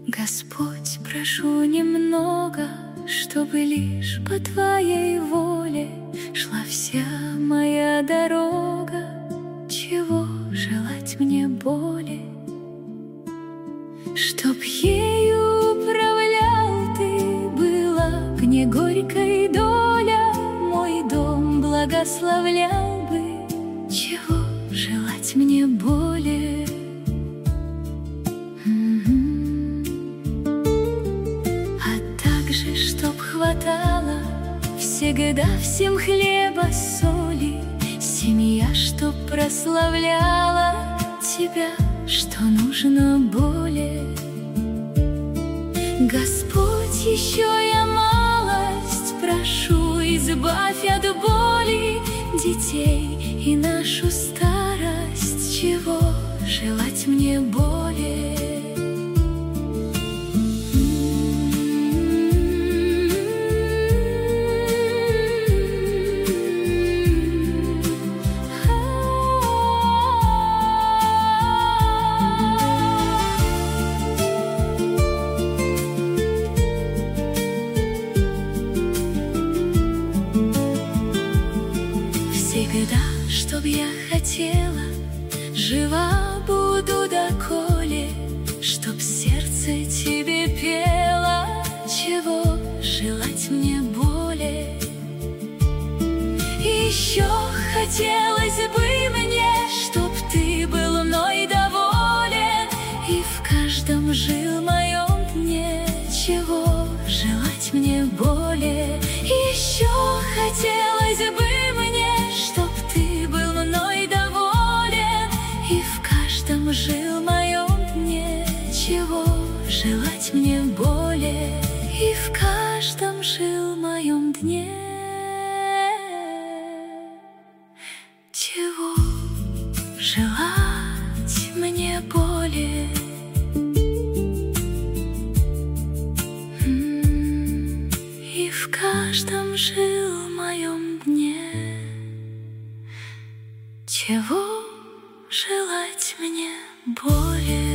Господь, прошу немного, чтобы лишь по Твоей воле шла вся моя дорога. Чего желать мне более? Чтоб ею управлял Ты, была б не горькой доля, мой дом благословлял бы. Чего желать мне более? Чтоб хватало всегда всем хлеба, соли, семья, чтоб прославляла Тебя, что нужно более. Господь, еще я малость прошу, избавь от боли детей и нашу старость. Чего желать мне более? Всегда, чтоб я хотела, жива буду доколе, чтоб сердце Тебе пело. Чего желать мне более? Еще хотелось бы мне, чтоб Ты был мной доволен и в каждом жил моем дне. Чего желать мне более? Еще хотелось бы мне, чтоб Ты был мной доволен и в каждом жил моем дне. Чего желать мне более? И в каждом жил моем дне. Чего желать мне более? И в каждом жил моем дне. Чего желать мне более?